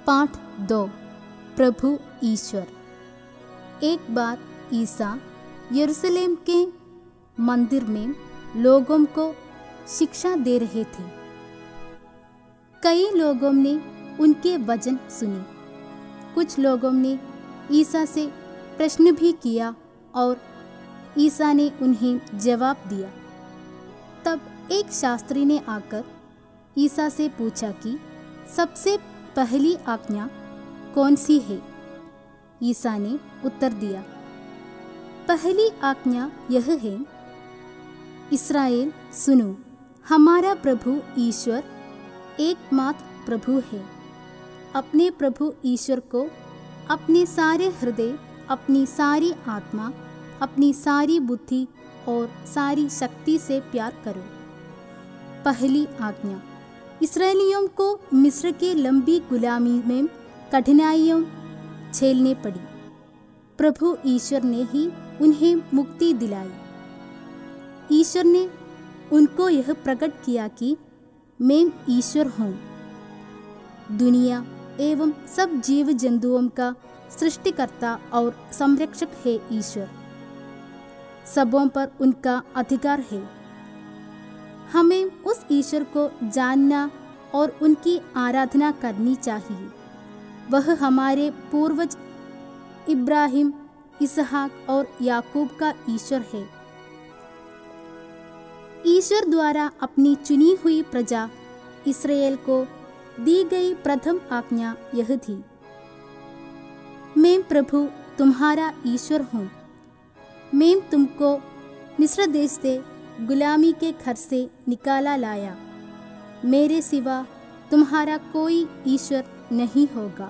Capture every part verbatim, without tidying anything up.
पाठ दो। प्रभु ईश्वर। एक बार ईसा यरूशलेम के मंदिर में लोगों को शिक्षा दे रहे थे। कई लोगों ने उनके वचन सुने। कुछ लोगों ने ईसा से प्रश्न भी किया और ईसा ने उन्हें जवाब दिया। तब एक शास्त्री ने आकर ईसा से पूछा कि सबसे पहली आज्ञा कौन सी है? ईसा ने उत्तर दिया, पहली आज्ञा यह है, इस्राएल सुनो, हमारा प्रभु ईश्वर एकमात्र प्रभु है। अपने प्रभु ईश्वर को अपने सारे हृदय, अपनी सारी आत्मा, अपनी सारी बुद्धि और सारी शक्ति से प्यार करो। पहली आज्ञा। इस्राएलियों को मिस्र के लंबी गुलामी में कठिनाइयों झेलने पड़ी। प्रभु ईश्वर ने ही उन्हें मुक्ति दिलाई। ईश्वर ने उनको यह प्रकट किया कि मैं ईश्वर हूँ। दुनिया एवं सब जीव जंतुओं का सृष्टिकर्ता और संरक्षक है ईश्वर। सबों पर उनका अधिकार है। हमें उस ईश्वर को जानना और उनकी आराधना करनी चाहिए। वह हमारे पूर्वज इब्राहिम, इसहाक और याकूब का ईश्वर है। ईश्वर द्वारा अपनी चुनी हुई प्रजा इस्राएल को दी गई प्रथम आज्ञा यह थी, मैं प्रभु तुम्हारा ईश्वर हूँ। मैं तुमको मिस्र देश से गुलामी के घर से निकाला लाया। मेरे सिवा तुम्हारा कोई ईश्वर नहीं होगा।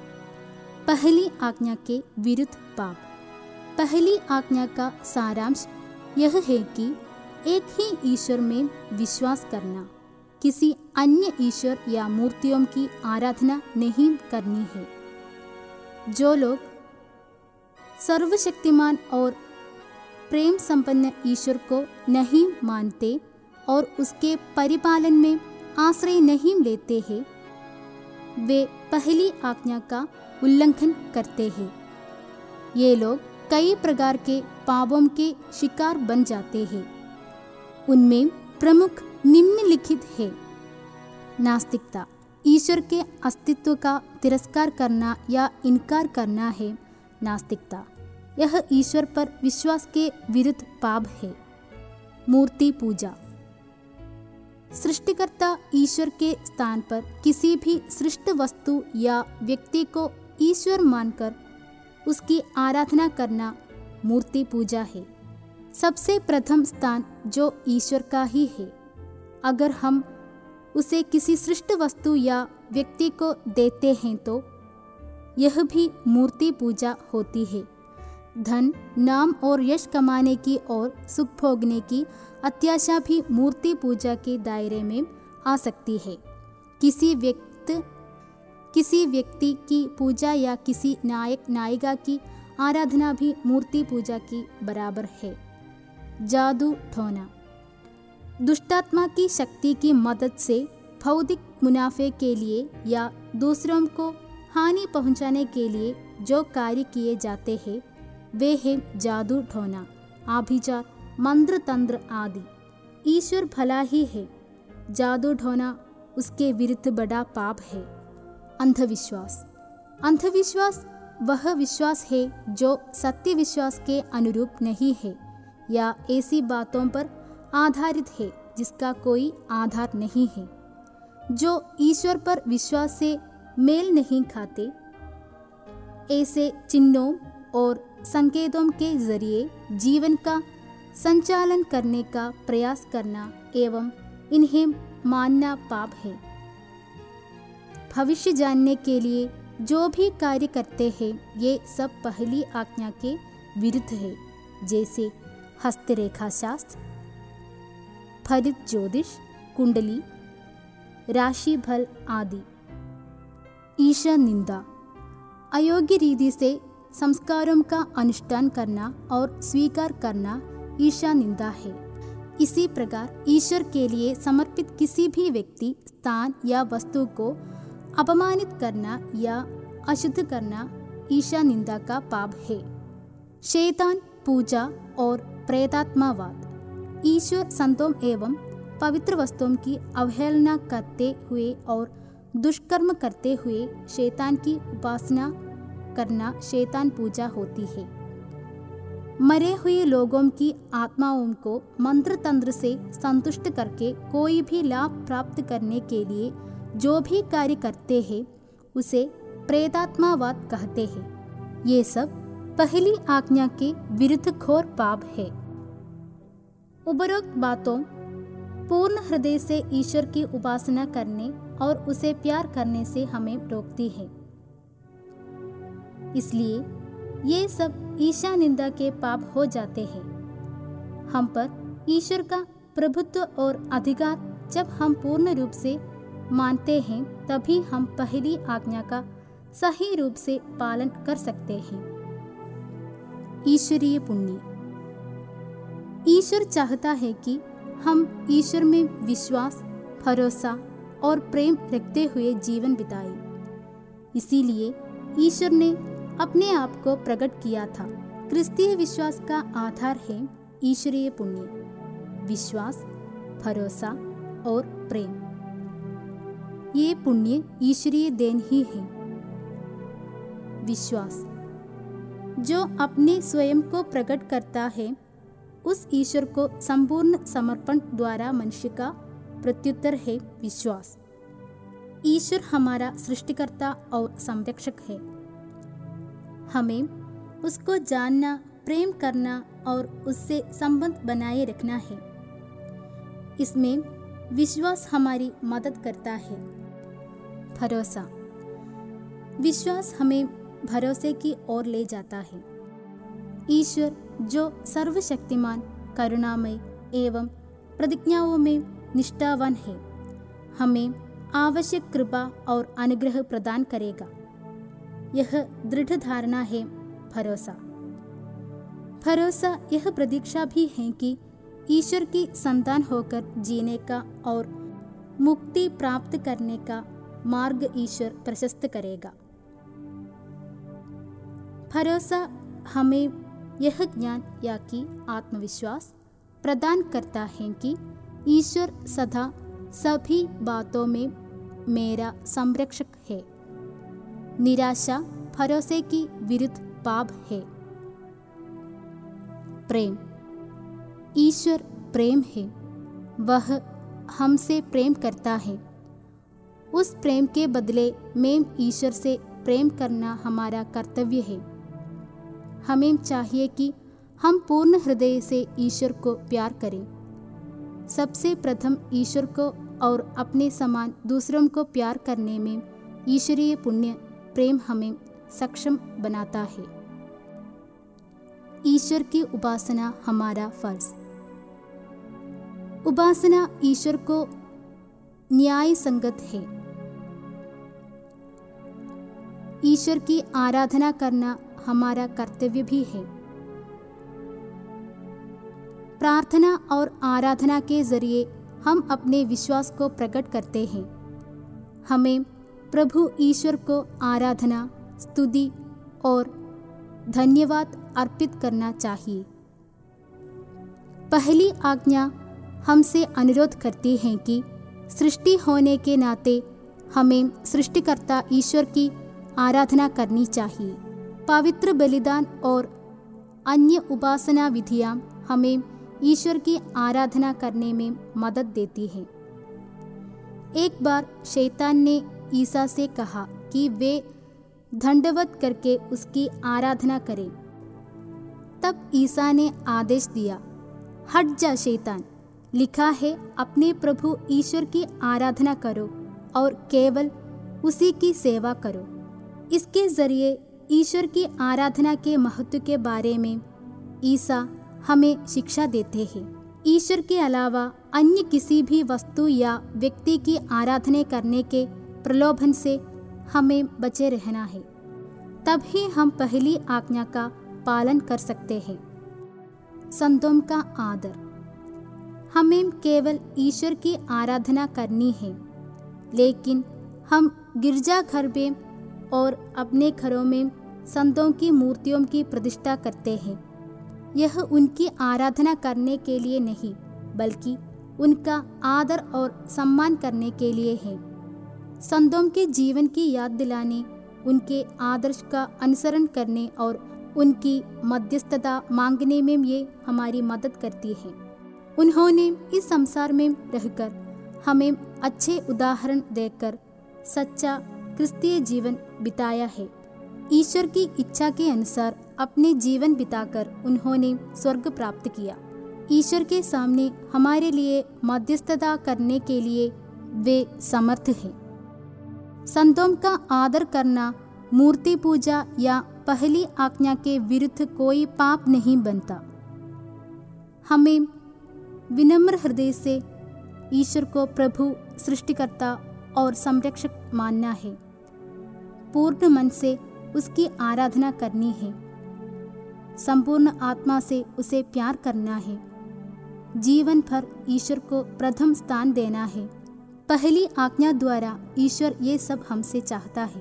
पहली आज्ञा के विरुद्ध पाप। पहली आज्ञा का सारांश यह है कि एक ही ईश्वर में विश्वास करना, किसी अन्य ईश्वर या मूर्तियों की आराधना नहीं करनी है। जो लोग सर्वशक्तिमान और प्रेम संपन्न ईश्वर को नहीं मानते और उसके परिपालन में आश्रय नहीं लेते हैं, वे पहली आज्ञा का उल्लंघन करते हैं। ये लोग कई प्रकार के पापों के शिकार बन जाते हैं। उनमें प्रमुख निम्नलिखित है। नास्तिकता, ईश्वर के अस्तित्व का तिरस्कार करना या इनकार करना है नास्तिकता। यह ईश्वर पर विश्वास के विरुद्ध पाप है। मूर्ति पूजा। सृष्टिकर्ता ईश्वर के स्थान पर किसी भी सृष्ट वस्तु या व्यक्ति को ईश्वर मानकर उसकी आराधना करना मूर्ति पूजा है। सबसे प्रथम स्थान जो ईश्वर का ही है। अगर हम उसे किसी सृष्ट वस्तु या व्यक्ति को देते हैं तो यह भी मूर्ति पूजा होती है। धन, नाम और यश कमाने की और सुख भोगने की अत्याशा भी मूर्ति पूजा के दायरे में आ सकती है। किसी व्यक्ति किसी व्यक्ति की पूजा या किसी नायक नायिका की आराधना भी मूर्ति पूजा की बराबर है। जादू टोना। दुष्टात्मा की शक्ति की मदद से भौतिक मुनाफे के लिए या दूसरों को हानि पहुंचाने के लिए जो कार्य किए जाते हैं वे हैं जादू टोना, आभिचार, मंत्र तंत्र आदि। ईश्वर भला ही है, जादू टोना उसके विरुद्ध बड़ा पाप है। अंधविश्वास। अंधविश्वास वह विश्वास है जो सत्य विश्वास के अनुरूप नहीं है या ऐसी बातों पर आधारित है जिसका कोई आधार नहीं है, जो ईश्वर पर विश्वास से मेल नहीं खाते। ऐसे चिन्हों और संकेतों के जरिए जीवन का संचालन करने का प्रयास करना एवं इन्हें मानना पाप है। भविष्य जानने के लिए जो भी कार्य करते हैं ये सब पहली आज्ञा के विरुद्ध है, जैसे हस्तरेखा शास्त्र, फलित ज्योतिष, कुंडली, राशि फल आदि। ईशा निंदा। अयोग्य रीति से संस्कारों का अनुष्ठान करना और स्वीकार करना ईशा निंदा है। इसी प्रकार ईश्वर के लिए समर्पित किसी भी व्यक्ति, स्थान या वस्तु को अपमानित करना या अशुद्ध करना ईशा निंदा का पाप है। शैतान पूजा और प्रेतात्मावाद। ईश्वर संतों एवं पवित्र वस्तुओं की अवहेलना करते हुए और दुष्कर्म करते हुए शैतान की उपासना करना शैतान पूजा होती है। मरे हुए लोगों की आत्माओं को मंत्र तंत्र से संतुष्ट करके कोई भी लाभ प्राप्त करने के लिए जो भी कार्य करते हैं उसे प्रेतात्मावाद कहते हैं। ये सब पहली आज्ञा के विरुद्ध घोर पाप है। उपरोक्त बातों पूर्ण हृदय से ईश्वर की उपासना करने और उसे प्यार करने से हमें रोकती है। इसलिए ये सब ईशा निंदा के पाप हो जाते हैं। हम पर ईश्वर का प्रभुत्व और अधिकार जब हम पूर्ण रूप से मानते हैं तभी हम पहली आज्ञा का सही रूप से पालन कर सकते हैं। ईश्वरीय पुण्य। ईश्वर चाहता है कि हम ईश्वर में विश्वास, भरोसा और प्रेम रखते हुए जीवन बिताएं। इसीलिए ईश्वर ने अपने आप को प्रकट किया था। क्रिस्तीय विश्वास का आधार है ईश्वरीय पुण्य, विश्वास, भरोसा और प्रेम। ये पुण्य ईश्वरीय देन ही है। विश्वास, जो अपने स्वयं को प्रकट करता है उस ईश्वर को संपूर्ण समर्पण द्वारा मनुष्य का प्रत्युत्तर है विश्वास। ईश्वर हमारा सृष्टिकर्ता और संरक्षक है। हमें उसको जानना, प्रेम करना और उससे संबंध बनाए रखना है। इसमें विश्वास हमारी मदद करता है। भरोसा, विश्वास हमें भरोसे की ओर ले जाता है। ईश्वर जो सर्वशक्तिमान, करुणामय एवं प्रतिज्ञाओं में निष्ठावान है, हमें आवश्यक कृपा और अनुग्रह प्रदान करेगा। यह दृढ़ धारणा है भरोसा। भरोसा यह प्रतीक्षा भी है कि ईश्वर की संतान होकर जीने का और मुक्ति प्राप्त करने का मार्ग ईश्वर प्रशस्त करेगा। भरोसा हमें यह ज्ञान या कि आत्मविश्वास प्रदान करता है कि ईश्वर सदा सभी बातों में मेरा संरक्षक है। निराशा भरोसे की विरुद्ध पाप है। प्रेम, ईश्वर प्रेम है। वह हमसे प्रेम करता है। उस प्रेम के बदले में ईश्वर से प्रेम करना हमारा कर्तव्य है। हमें चाहिए कि हम पूर्ण हृदय से ईश्वर को प्यार करें। सबसे प्रथम ईश्वर को और अपने समान दूसरों को प्यार करने में ईश्वरीय पुण्य प्रेम हमें सक्षम बनाता है। ईश्वर की उपासना हमारा फर्ज। उपासना ईश्वर को न्याय संगत है। ईश्वर की आराधना करना हमारा कर्तव्य भी है। प्रार्थना और आराधना के जरिए हम अपने विश्वास को प्रकट करते हैं। हमें प्रभु ईश्वर को आराधना, स्तुति और धन्यवाद अर्पित करना चाहिए। पहली आज्ञा हमसे अनुरोध करती है कि सृष्टि होने के नाते हमें सृष्टिकर्ता ईश्वर की आराधना करनी चाहिए। पवित्र बलिदान और अन्य उपासना विधियां हमें ईश्वर की आराधना करने में मदद देती हैं। एक बार शैतान ने ईसा से कहा कि वे दंडवत करके उसकी आराधना करें। तब ईसा ने आदेश दिया, हट जा शैतान, लिखा है अपने प्रभु ईश्वर की आराधना करो और केवल उसी की सेवा करो। इसके जरिए ईश्वर की आराधना के महत्व के बारे में ईसा हमें शिक्षा देते हैं। ईश्वर के अलावा अन्य किसी भी वस्तु या व्यक्ति की आराधना करने के प्रलोभन से हमें बचे रहना है। तभी हम पहली आज्ञा का पालन कर सकते हैं। संतों का आदर। हमें केवल ईश्वर की आराधना करनी है, लेकिन हम गिरजाघर में और अपने घरों में संतों की मूर्तियों की प्रतिष्ठा करते हैं। यह उनकी आराधना करने के लिए नहीं, बल्कि उनका आदर और सम्मान करने के लिए है। संतों के जीवन की याद दिलाने, उनके आदर्श का अनुसरण करने और उनकी मध्यस्थता मांगने में ये हमारी मदद करती है। उन्होंने इस संसार में रहकर हमें अच्छे उदाहरण देकर सच्चा क्रिस्तीय जीवन बिताया है। ईश्वर की इच्छा के अनुसार अपने जीवन बिताकर उन्होंने स्वर्ग प्राप्त किया। ईश्वर के सामने हमारे लिए मध्यस्थता करने के लिए वे समर्थ हैं। संतों का आदर करना मूर्ति पूजा या पहली आज्ञा के विरुद्ध कोई पाप नहीं बनता। हमें विनम्र हृदय से ईश्वर को प्रभु, सृष्टिकर्ता और संरक्षक मानना है। पूर्ण मन से उसकी आराधना करनी है। संपूर्ण आत्मा से उसे प्यार करना है। जीवन भर ईश्वर को प्रथम स्थान देना है। पहली आज्ञा द्वारा ईश्वर ये सब हमसे चाहता है।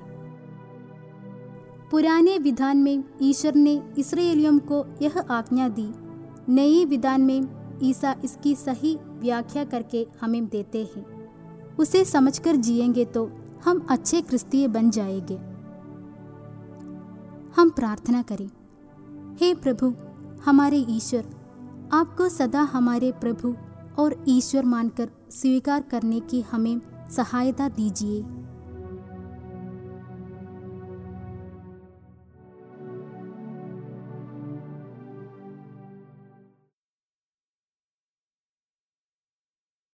पुराने विधान में ईश्वर ने इस्राएलियों को यह आज्ञा दी। नए विधान में ईसा इसकी सही व्याख्या करके हमें देते हैं। उसे समझकर जिएंगे तो हम अच्छे क्रिस्तीय बन जाएंगे। हम प्रार्थना करें। हे प्रभु, हमारे ईश्वर, आपको सदा हमारे प्रभु और ईश्वर मानकर स्वीकार करने की हमें सहायता दीजिए।